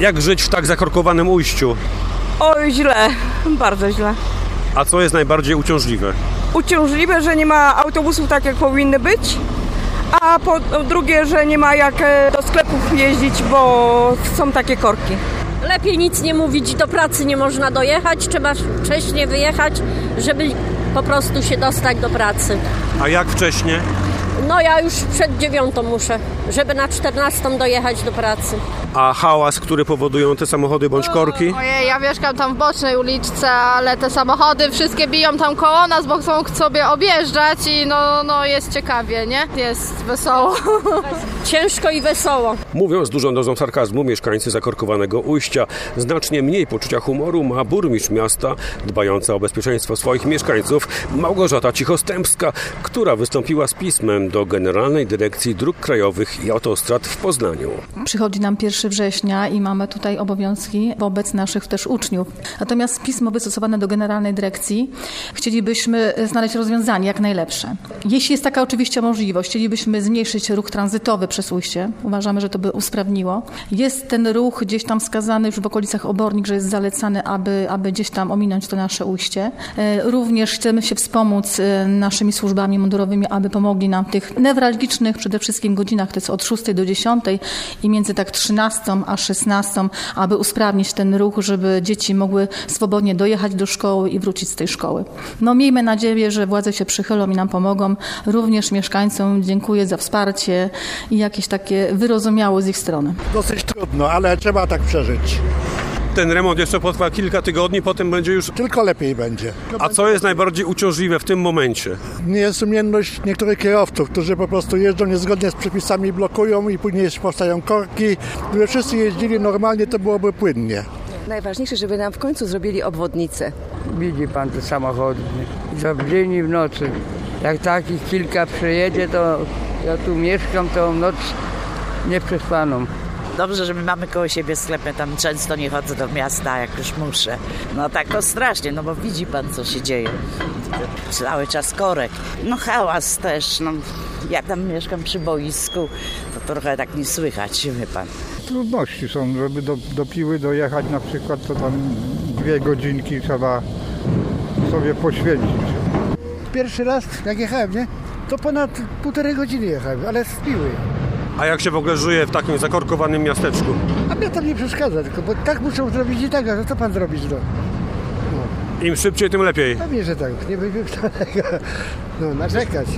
Jak żyć w tak zakorkowanym ujściu? Oj, źle, bardzo źle. A co jest najbardziej uciążliwe? Uciążliwe, że nie ma autobusów tak jak powinny być, a po drugie, że nie ma jak do sklepów jeździć, bo są takie korki. Lepiej nic nie mówić, do pracy nie można dojechać, trzeba wcześniej wyjechać, żeby po prostu się dostać do pracy. A jak wcześnie? No ja już przed 9 muszę, żeby na 14 dojechać do pracy. A hałas, który powodują te samochody bądź korki? Ojej, ja mieszkam tam w bocznej uliczce, ale te samochody wszystkie biją tam koło nas, bo chcą sobie objeżdżać i no jest ciekawie, nie? Jest wesoło. Ciężko i wesoło. Mówiąc z dużą dozą sarkazmu, mieszkańcy zakorkowanego ujścia. Znacznie mniej poczucia humoru ma burmistrz miasta, dbająca o bezpieczeństwo swoich mieszkańców, Małgorzata Cichostępska, która wystąpiła z pismem do Generalnej Dyrekcji Dróg Krajowych i Autostrad w Poznaniu. Przychodzi nam 1 września i mamy tutaj obowiązki wobec naszych też uczniów. Natomiast pismo wystosowane do Generalnej Dyrekcji chcielibyśmy znaleźć rozwiązanie jak najlepsze. Jeśli jest taka oczywiście możliwość, chcielibyśmy zmniejszyć ruch tranzytowy przez ujście. Uważamy, że to by usprawniło. Jest ten ruch gdzieś tam wskazany już w okolicach Obornik, że jest zalecany, aby gdzieś tam ominąć to nasze ujście. Również chcemy się wspomóc naszymi służbami mundurowymi, aby pomogli nam w tych newralgicznych przede wszystkim godzinach, to jest od 6 do 10 i między tak 13 a 16, aby usprawnić ten ruch, żeby dzieci mogły swobodnie dojechać do szkoły i wrócić z tej szkoły. No miejmy nadzieję, że władze się przychylą i nam pomogą. Również mieszkańcom dziękuję za wsparcie i jakieś takie wyrozumiałe z ich strony. Dosyć trudno, ale trzeba tak przeżyć. Ten remont jeszcze potrwa kilka tygodni, potem będzie już... Tylko lepiej będzie. A co jest najbardziej uciążliwe w tym momencie? Niesumienność niektórych kierowców, którzy po prostu jeżdżą niezgodnie z przepisami, blokują i później powstają korki. Gdyby wszyscy jeździli normalnie, to byłoby płynnie. Najważniejsze, żeby nam w końcu zrobili obwodnicę. Widzi pan te samochody, co w dzień i w nocy. Jak takich kilka przejedzie, to ja tu mieszkam, to noc nieprzespaną. Dobrze, że my mamy koło siebie sklepy, tam często nie chodzę do miasta, jak już muszę. No tak to strasznie, no bo widzi pan, co się dzieje. Cały czas korek. No hałas też, no ja tam mieszkam przy boisku, to trochę tak nie słychać, wie pan. Trudności są, żeby do Piły dojechać na przykład, to tam 2 godzinki trzeba sobie poświęcić. Pierwszy raz jak jechałem, nie? To ponad 1,5 godziny jechałem, ale z Piły. A jak się w ogóle żyje w takim zakorkowanym miasteczku? A mnie tam nie przeszkadza, tylko bo tak muszą zrobić i tak, a co pan zrobić? Im szybciej, tym lepiej. Pewnie, że tak, nie będziemy narzekać.